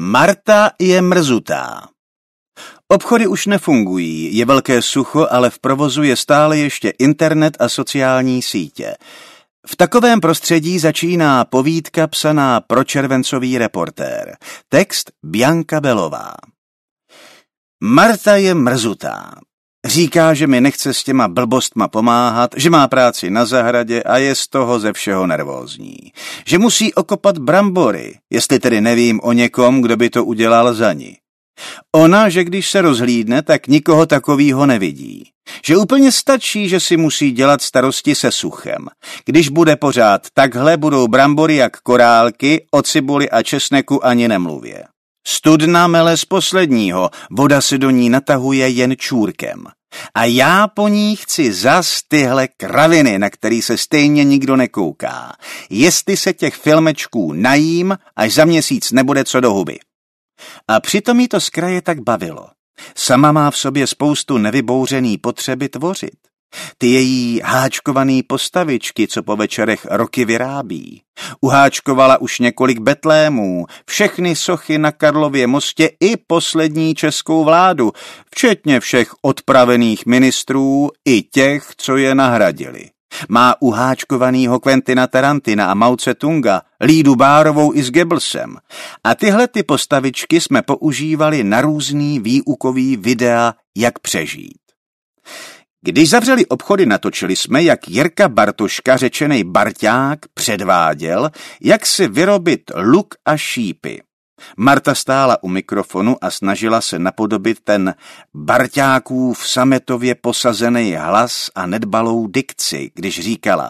Marta je mrzutá. Obchody už nefungují, je velké sucho, ale v provozu je stále ještě internet a sociální sítě. V takovém prostředí začíná povídka psaná pro Červencový Reportér. Text Bianka Belová. Marta je mrzutá. Říká, že mi nechce s těma blbostma pomáhat, že má práci na zahradě a je z toho ze všeho nervózní. Že musí okopat brambory, jestli tedy nevím o někom, kdo by to udělal za ní. Ona, že když se rozhlídne, tak nikoho takovýho nevidí. Že úplně stačí, že si musí dělat starosti se suchem. Když bude pořád takhle, budou brambory jak korálky, o cibuli a česneku ani nemluvě. Studna mele z posledního, voda se do ní natahuje jen čůrkem. A já po ní chci zas tyhle kraviny, na který se stejně nikdo nekouká. Jestli se těch filmečků najím, až za měsíc nebude co do huby. A přitom jí to z kraje tak bavilo. Sama má v sobě spoustu nevybouřený potřeby tvořit. Ty její háčkovaný postavičky, co po večerech roky vyrábí. Uháčkovala už několik betlémů, všechny sochy na Karlově mostě i poslední českou vládu, včetně všech odpravených ministrů i těch, co je nahradili. Má uháčkovanýho Quentina Tarantina a Mao Tse-tunga, Lídu Bárovou i s Goebbelsem. A tyhle ty postavičky jsme používali na různý výukový videa, jak přežít. Když zavřeli obchody, natočili jsme, jak Jirka Bartoška, řečenej Barťák, předváděl, jak si vyrobit luk a šípy. Marta stála u mikrofonu a snažila se napodobit ten Barťákův sametově posazený hlas a nedbalou dikci, když říkala: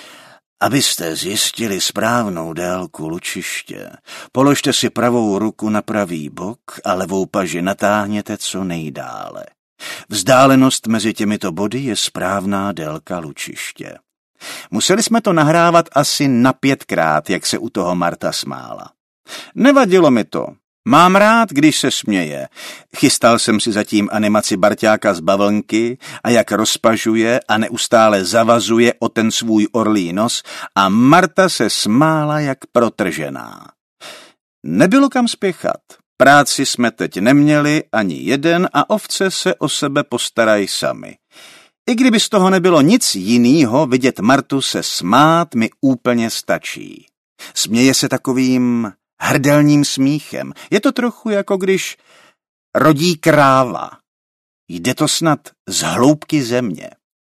abyste zjistili správnou délku lučiště, položte si pravou ruku na pravý bok a levou paži natáhněte co nejdále. Vzdálenost mezi těmito body je správná délka lučiště. Museli jsme to nahrávat asi na 5krát, jak se u toho Marta smála. Nevadilo mi to. Mám rád, když se směje. Chystal jsem si zatím animaci Barťáka z bavlnky a jak rozpažuje a neustále zavazuje o ten svůj orlí nos a Marta se smála jak protržená. Nebylo kam spěchat. Práci jsme teď neměli ani jeden a ovce se o sebe postarají sami. I kdyby z toho nebylo nic jinýho, vidět Martu se smát mi úplně stačí. Směje se takovým hrdelním smíchem. Je to trochu jako když rodí kráva. Jde to snad z hloubky země.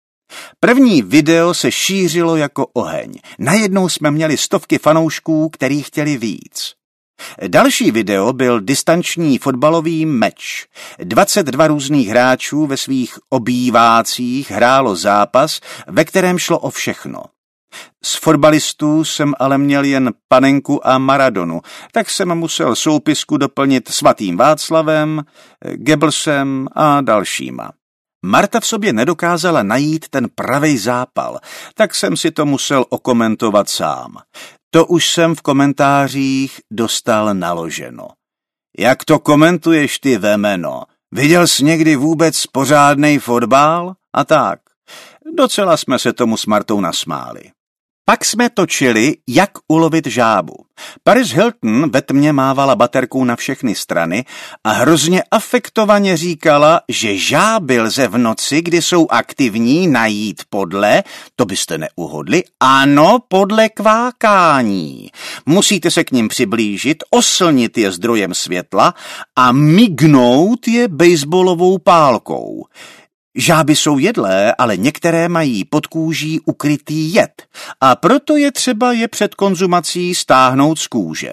První video se šířilo jako oheň. Najednou jsme měli stovky fanoušků, který chtěli víc. Další video byl distanční fotbalový meč. 22 různých hráčů ve svých obývácích hrálo zápas, ve kterém šlo o všechno. Z fotbalistů jsem ale měl jen Panenku a Maradonu, tak jsem musel soupisku doplnit Svatým Václavem, Goebbelsem a dalšíma. Marta v sobě nedokázala najít ten pravej zápal, tak jsem si to musel okomentovat sám. To už jsem v komentářích dostal naloženo. Jak to komentuješ ty, vemeno? Viděl jsi někdy vůbec pořádnej fotbal? A tak. Docela jsme se tomu s Martou nasmáli. Pak jsme točili, jak ulovit žábu. Paris Hilton ve tmě mávala baterkou na všechny strany a hrozně afektovaně říkala, že žáby lze v noci, kdy jsou aktivní, najít podle, to byste neuhodli, ano, podle kvákání. Musíte se k nim přiblížit, oslnit je zdrojem světla a mignout je baseballovou pálkou. Žáby jsou jedlé, ale některé mají pod kůží ukrytý jed a proto je třeba je před konzumací stáhnout z kůže.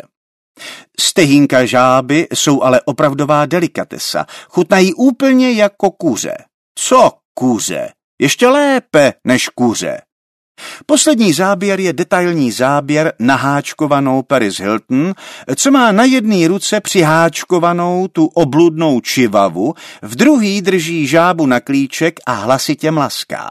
Stehínka žáby jsou ale opravdová delikatesa, chutnají úplně jako kuře. Co kuře? Ještě lépe než kuře. Poslední záběr je detailní záběr na háčkovanou Paris Hilton, co má na jedné ruce přiháčkovanou tu obludnou čivavu, v druhý drží žábu na klíček a hlasitě mlaská.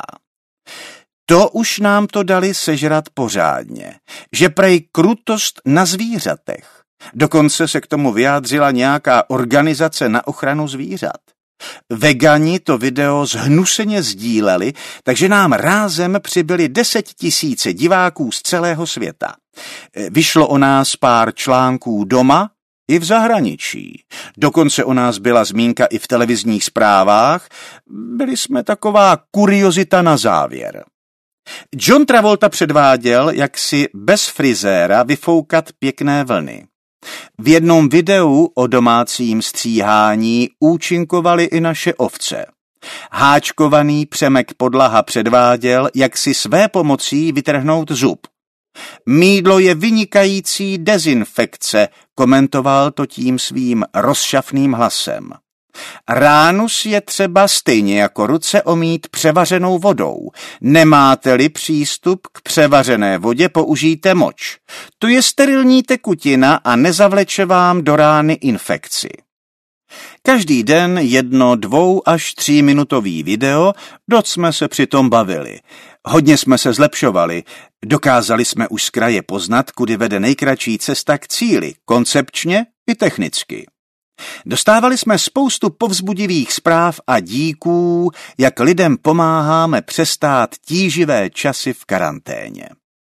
To už nám to dali sežrat pořádně, že prej krutost na zvířatech. Dokonce se k tomu vyjádřila nějaká organizace na ochranu zvířat. Vegani to video zhnuseně sdíleli, takže nám rázem přibyly 10 000 diváků z celého světa. Vyšlo o nás pár článků doma I v zahraničí. Dokonce o nás byla zmínka i v televizních zprávách. Byli jsme taková kuriozita na závěr. John Travolta předváděl, jak si bez frizéra vyfoukat pěkné vlny. V jednom videu o domácím stříhání účinkovaly i naše ovce. Háčkovaný Přemek Podlaha předváděl, jak si své pomocí vytrhnout zub. Mýdlo je vynikající dezinfekce, komentoval to tím svým rozšafným hlasem. Ránus je třeba stejně jako ruce omýt převařenou vodou. Nemáte-li přístup k převařené vodě, použijte moč. To je sterilní tekutina a nezavleče vám do rány infekci. Každý den 1, 2 až 3 minutový video, doc jsme se přitom bavili. Hodně jsme se zlepšovali, dokázali jsme už z kraje poznat, kudy vede nejkratší cesta k cíli, koncepčně i technicky. Dostávali jsme spoustu povzbudivých zpráv a díků, jak lidem pomáháme přestát tíživé časy v karanténě.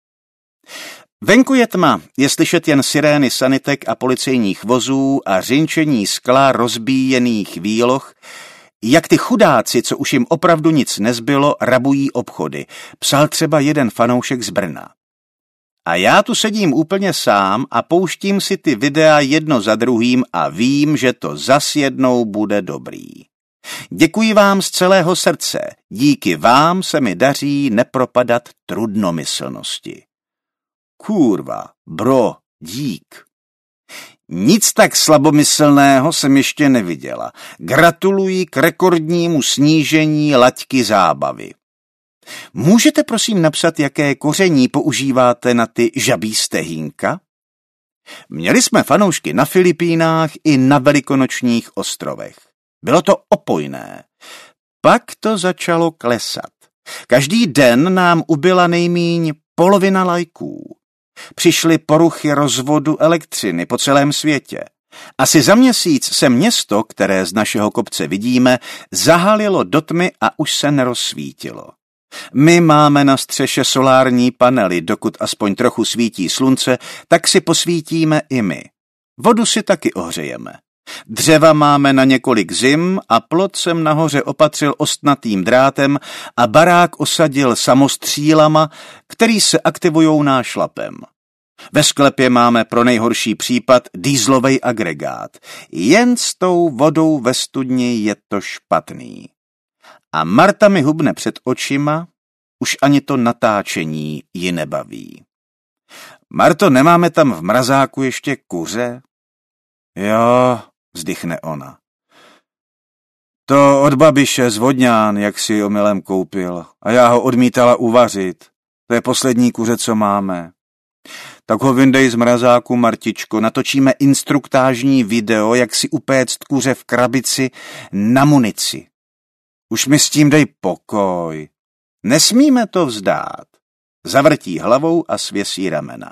Venku je tma, je slyšet jen sirény sanitek a policejních vozů a řinčení skla rozbíjených výloh, jak ty chudáci, co už jim opravdu nic nezbylo, rabují obchody, psal třeba jeden fanoušek z Brna. A já tu sedím úplně sám a pouštím si ty videa jedno za druhým a vím, že to zas jednou bude dobrý. Děkuji vám z celého srdce, díky vám se mi daří nepropadat trudnomyslnosti. Kurva, bro, dík. Nic tak slabomyslného jsem ještě neviděla. Gratuluji k rekordnímu snížení laťky zábavy. Můžete prosím napsat, jaké koření používáte na ty žabí stehínka? Měli jsme fanoušky na Filipínách i na Velikonočních ostrovech. Bylo to opojné. Pak to začalo klesat. Každý den nám ubyla nejmíň polovina lajků. Přišly poruchy rozvodu elektřiny po celém světě. Asi za měsíc se město, které z našeho kopce vidíme, zahalilo do tmy a už se nerozsvítilo. My máme na střeše solární panely, dokud aspoň trochu svítí slunce, tak si posvítíme i my. Vodu si taky ohřejeme. Dřeva máme na několik zim a plot jsem nahoře opatřil ostnatým drátem a barák osadil samostřílama, který se aktivujou nášlapem. Ve sklepě máme pro nejhorší případ dieselovej agregát. Jen s tou vodou ve studni je to špatný. A Marta mi hubne před očima, už ani to natáčení ji nebaví. Marto, nemáme tam v mrazáku ještě kuře? Jo, vzdychne ona. To od babiše z Vodňán, jak si omylem koupil, a já ho odmítala uvařit. To je poslední kuře, co máme. Tak ho vyndej z mrazáku, Martičko, natočíme instruktážní video, jak si upéct kuře v krabici na munici. Už mi s tím dej pokoj. Nesmíme to vzdát. Zavrtí hlavou a svěsí ramena.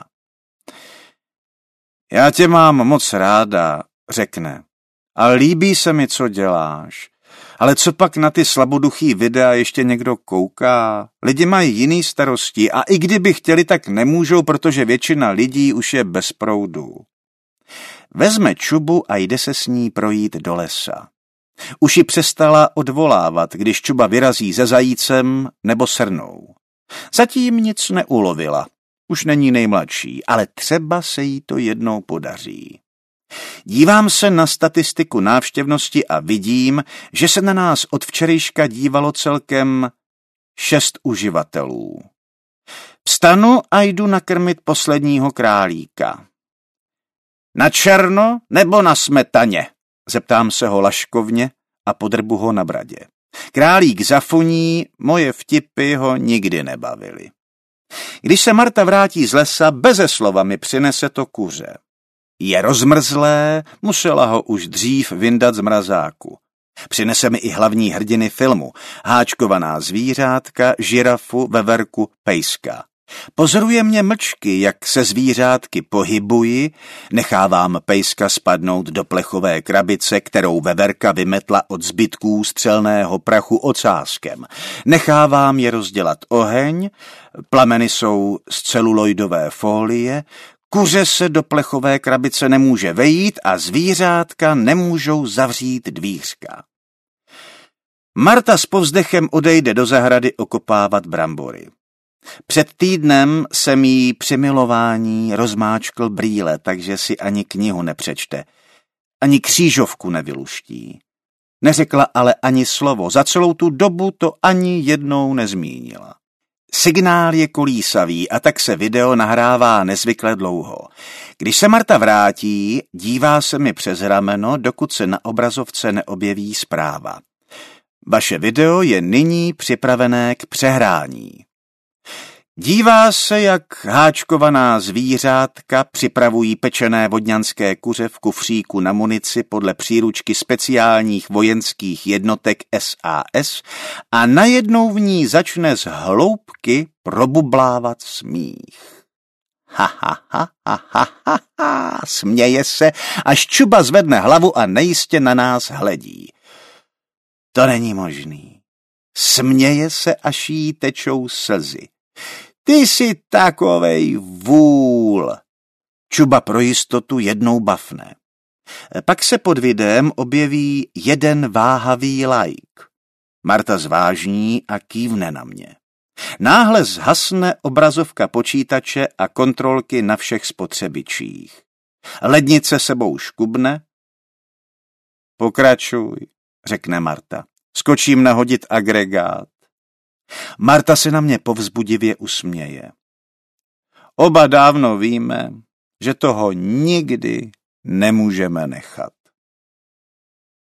Já tě mám moc ráda, řekne. A líbí se mi, co děláš. Ale co pak na ty slaboduchý videa ještě někdo kouká? Lidi mají jiný starosti a i kdyby chtěli, tak nemůžou, protože většina lidí už je bez proudu. Vezme čubu a jde se s ní projít do lesa. Už ji přestala odvolávat, když čuba vyrazí se zajícem nebo srnou. Zatím nic neulovila. Už není nejmladší, ale třeba se jí to jednou podaří. Dívám se na statistiku návštěvnosti a vidím, že se na nás od včerejška dívalo celkem 6 uživatelů. Vstanu a jdu nakrmit posledního králíka. Na černo nebo na smetaně? Zeptám se ho laškovně a podrbu ho na bradě. Králík zafuní, moje vtipy ho nikdy nebavily. Když se Marta vrátí z lesa, beze slova mi přinese to kuře. Je rozmrzlé, musela ho už dřív vyndat z mrazáku. Přinese mi i hlavní hrdiny filmu, háčkovaná zvířátka, žirafu, veverku, pejska. Pozoruje mě mlčky, jak se zvířátky pohybuji, nechávám pejska spadnout do plechové krabice, kterou veverka vymetla od zbytků střelného prachu ocáskem. Nechávám je rozdělat oheň, plameny jsou z celuloidové fólie, Kuře se do plechové krabice nemůže vejít a zvířátka nemůžou zavřít dvířka. Marta s povzdechem odejde do zahrady okopávat brambory. Před týdnem jsem jí při milování rozmáčkl brýle, takže si ani knihu nepřečte, ani křížovku nevyluští. Neřekla ale ani slovo, za celou tu dobu to ani jednou nezmínila. Signál je kolísavý a tak se video nahrává nezvykle dlouho. Když se Marta vrátí, dívá se mi přes rameno, dokud se na obrazovce neobjeví zpráva. Vaše video je nyní připravené k přehrání. Dívá se, jak háčkovaná zvířátka připravují pečené vodňanské kuře v kufříku na munici podle příručky speciálních vojenských jednotek SAS a najednou v ní začne z hloubky probublávat smích. Ha, směje se, až Čuba zvedne hlavu a nejistě na nás hledí. To není možný. Směje se, až jí tečou slzy. Ty jsi takovej vůl. Čuba pro jistotu jednou bafne. Pak se pod videem objeví jeden váhavý like. Marta zvážní a kývne na mě. Náhle zhasne obrazovka počítače a kontrolky na všech spotřebičích. Lednice sebou škubne. Pokračuj, řekne Marta. Skočím nahodit agregát. Marta se na mě povzbudivě usměje. Oba dávno víme, že toho nikdy nemůžeme nechat.